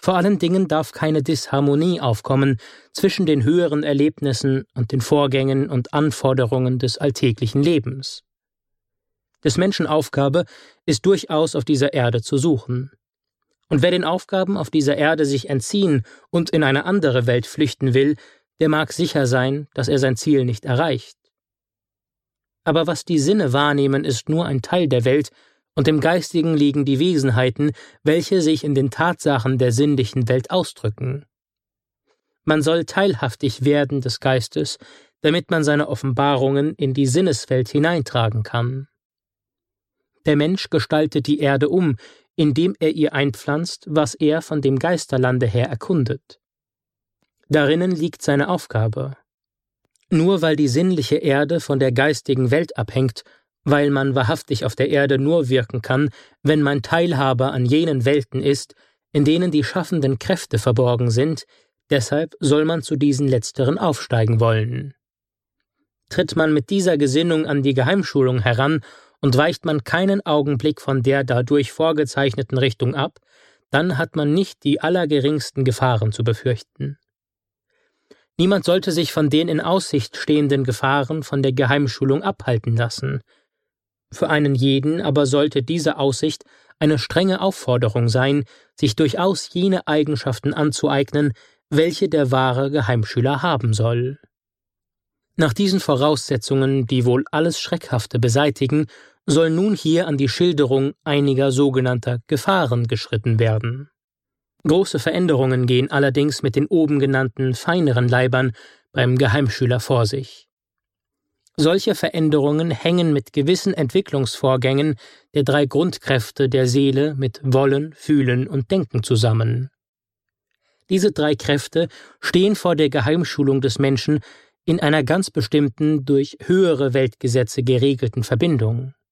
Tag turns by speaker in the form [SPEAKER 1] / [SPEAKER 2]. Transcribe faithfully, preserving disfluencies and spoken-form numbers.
[SPEAKER 1] Vor allen Dingen darf keine Disharmonie aufkommen zwischen den höheren Erlebnissen und den Vorgängen und Anforderungen des alltäglichen Lebens. Des Menschen Aufgabe ist durchaus auf dieser Erde zu suchen. Und wer den Aufgaben auf dieser Erde sich entziehen und in eine andere Welt flüchten will, der mag sicher sein, dass er sein Ziel nicht erreicht. Aber was die Sinne wahrnehmen, ist nur ein Teil der Welt, und im Geistigen liegen die Wesenheiten, welche sich in den Tatsachen der sinnlichen Welt ausdrücken. Man soll teilhaftig werden des Geistes, damit man seine Offenbarungen in die Sinneswelt hineintragen kann. Der Mensch gestaltet die Erde um, indem er ihr einpflanzt, was er von dem Geisterlande her erkundet. Darinnen liegt seine Aufgabe. Nur weil die sinnliche Erde von der geistigen Welt abhängt, weil man wahrhaftig auf der Erde nur wirken kann, wenn man Teilhaber an jenen Welten ist, in denen die schaffenden Kräfte verborgen sind, deshalb soll man zu diesen letzteren aufsteigen wollen. Tritt man mit dieser Gesinnung an die Geheimschulung heran und weicht man keinen Augenblick von der dadurch vorgezeichneten Richtung ab, dann hat man nicht die allergeringsten Gefahren zu befürchten. Niemand sollte sich von den in Aussicht stehenden Gefahren von der Geheimschulung abhalten lassen. Für einen jeden aber sollte diese Aussicht eine strenge Aufforderung sein, sich durchaus jene Eigenschaften anzueignen, welche der wahre Geheimschüler haben soll. Nach diesen Voraussetzungen, die wohl alles Schreckhafte beseitigen, soll nun hier an die Schilderung einiger sogenannter Gefahren geschritten werden. Große Veränderungen gehen allerdings mit den oben genannten feineren Leibern beim Geheimschüler vor sich. Solche Veränderungen hängen mit gewissen Entwicklungsvorgängen der drei Grundkräfte der Seele mit Wollen, Fühlen und Denken zusammen. Diese drei Kräfte stehen vor der Geheimschulung des Menschen in einer ganz bestimmten, durch höhere Weltgesetze geregelten Verbindung.